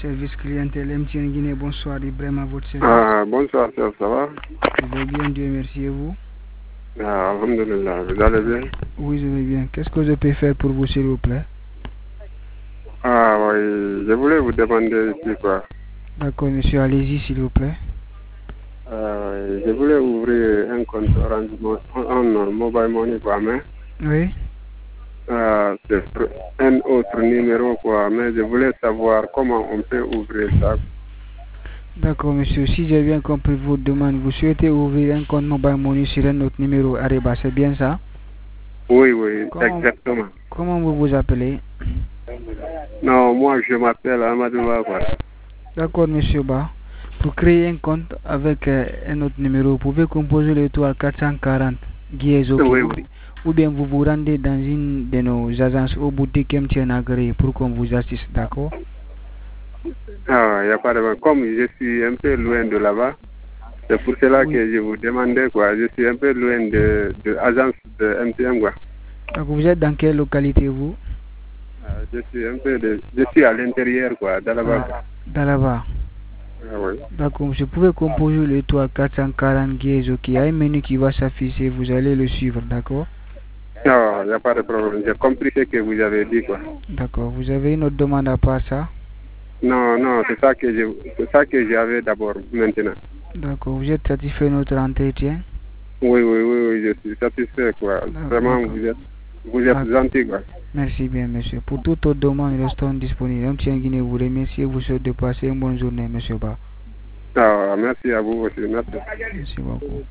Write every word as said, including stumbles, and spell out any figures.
service clientèle M T N Guinée. Bonsoir, Ibrahim à votre service. Ah, bonsoir, ça, ça va? Je vais bien, Dieu merci, et vous? Ah, alhamdulillah, vous allez bien? Oui, je vais bien. Qu'est-ce que je peux faire pour vous, s'il vous plaît? Ah, oui, je voulais vous demander ici, quoi. D'accord, monsieur, allez-y, s'il vous plaît. Ah, oui, je voulais ouvrir un compte Orange en mobile money, quoi, mais Oui. ah, c'est un autre numéro, quoi, mais je voulais savoir comment on peut ouvrir ça. D'accord, monsieur. Si j'ai bien compris votre demande, vous souhaitez ouvrir un compte mobile money sur un autre numéro Areba, c'est bien ça? Oui, oui, Comment, exactement. comment vous vous appelez? Non, moi, je m'appelle Amadou Ba, quoi. D'accord, monsieur Ba. Pour créer un compte avec euh, un autre numéro, vous pouvez composer l'étoile quatre cent quarante, guiez OK, Oui, ou, oui. bi- ou bien vous vous rendez dans une de nos agences ou boutiques M T N agréées pour qu'on vous assiste, d'accord? Ah, il n'y a pas de problème. Comme je suis un peu loin de là-bas, c'est pour cela Oui. que je vous demandais, quoi. Je suis un peu loin de, de l'agence de M T N, quoi. Donc vous êtes dans quelle localité, vous? Ah, je suis un peu de, je suis à l'intérieur, quoi, dans là-bas. Ah, dans là-bas. Ah, oui. D'accord, monsieur, vous pouvez composer l'étoile quatre cent quarante, guiez OK. Il y a un menu qui va s'afficher, vous allez le suivre, d'accord? Non, il n'y a pas de problème. J'ai compris ce que vous avez dit, quoi. D'accord, vous avez une autre demande à part ça? Non, non, c'est ça que je, c'est ça que j'avais d'abord, maintenant. D'accord, vous êtes satisfait de notre entretien? Oui, oui, oui, oui, je suis satisfait, quoi. Vraiment, D'accord. vous êtes, vous êtes gentil, quoi. Merci bien, monsieur. Pour toute autre demande, restons disponibles. M T N Guinée vous remercie et vous souhaite de passer une bonne journée, monsieur Ba. Ah, merci à vous aussi, merci. Merci beaucoup.